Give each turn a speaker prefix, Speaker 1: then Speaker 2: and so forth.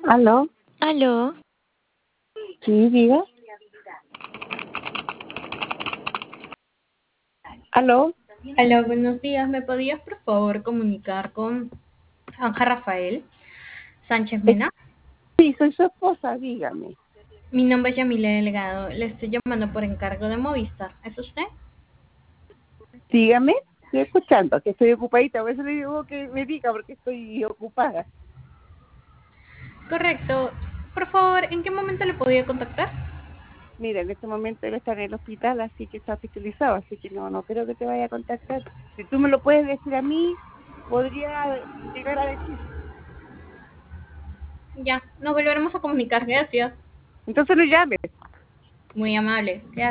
Speaker 1: ¿Aló?
Speaker 2: Aló,
Speaker 1: Sí, diga. ¿Aló?
Speaker 3: Hola, buenos días. ¿Me podías por favor comunicar con Anja Rafael Sánchez Mena?
Speaker 1: Sí, soy su esposa, dígame.
Speaker 3: Mi nombre es Yamile Delgado. Le estoy llamando por encargo de Movistar. ¿Es usted?
Speaker 1: Dígame. Estoy escuchando, que estoy ocupadita. A veces le digo que me diga porque estoy ocupada.
Speaker 3: Correcto. Por favor, ¿en qué momento le podía contactar?
Speaker 1: Mira, en este momento él está en el hospital, así que está hospitalizado, así que no creo que te vaya a contactar. Si tú me lo puedes decir a mí, podría llegar a decir.
Speaker 3: Ya, nos volveremos a comunicar. Gracias.
Speaker 1: Entonces lo llames.
Speaker 3: Muy amable. Gracias.